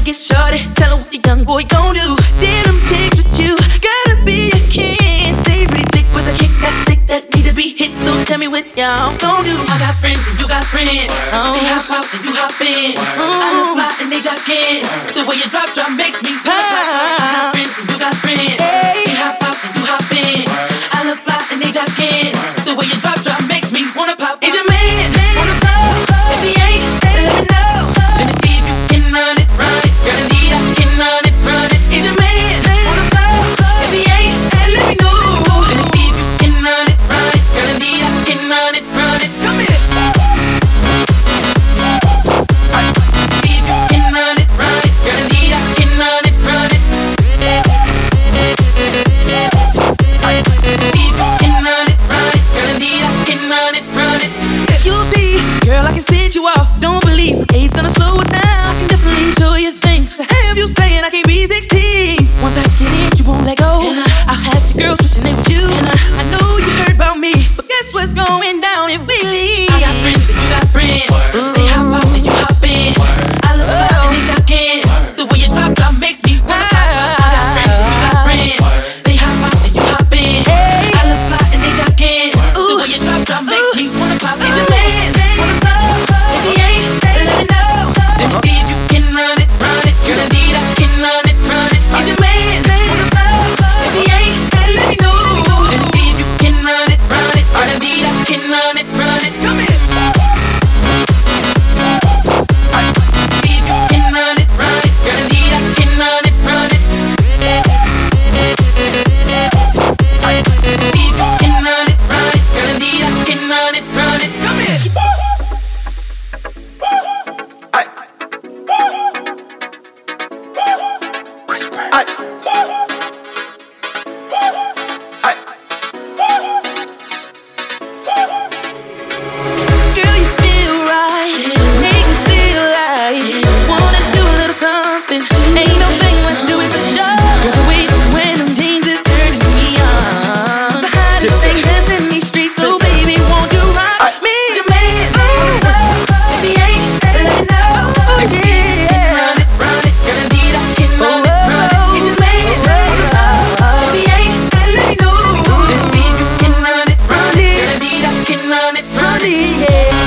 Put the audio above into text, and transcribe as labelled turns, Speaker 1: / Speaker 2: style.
Speaker 1: get shorty. Tell her what the young boy gon' do. Did them take with you. Gotta be a king. Stay pretty thick with a kick that's sick that need to be hit. So tell me what y'all gon' do. I got friends and you got friends. They hop out and you hop in. I look fly and they jock in. The way you drop makes me pop. I got friends and you got friends. They hop out and you hop in. I look fly and they jock in. The way you drop makes me wanna pop. Is your man on the floor? If he ain't, then let me know. Let me see if you can run it, run it. Girl, indeed I can run it, run it. Is your man on the floor? If he ain't, then let me know. Let me see if you can run it, run it. Girl, indeed I can run it, run it. Come here. See if you can run it, run it. Girl, indeed I can run it, run it. See if you can run it, run it. Girl, indeed I can run it, run it. You'll see, girl, I can send you off. Don't believe me, AIDS gonna slow it down. I can definitely show you things. To have you saying I can't be 16. Once I get in, you won't let go. I'll have the girls wishing they were you. I know you heard about me, but guess what's going down if we leave? I got friends and you got friends. They hop out and you hop in. I look out and they jock in. The way you drop makes me wanna pop. I got friends and you got friends. They hop out and you hop in. I look fly and they jock in. The way you drop makes me wanna pop. Is your man on the floor? If he ain't, then let me know. Let me see if you can run it, run it. Girl, indeed I can run it, run it. Is your man on the floor? If he ain't, then let me know. Let me see if you can run it, run it. Girl, indeed I can run it, run it. Come here. See if you can run it, run it. Girl, indeed I can run it, run it. See if you can run it, run it. Girl, indeed I can run it, run it. Come here. Girl, you feel right. Make me feel like wanna do a little something. Ain't no thing, let's do it for sure. Girl, the way you wear them jeans is turning me on. Behind the thing that's in these streets, so baby, won't you rock me? Your man, if he ain't, let me know. Yeah, run it, girl, indeed I can run it, run it. He's your man, if he ain't, let me know. Let's see if you can run it, girl, indeed I can run it, run it. Yeah.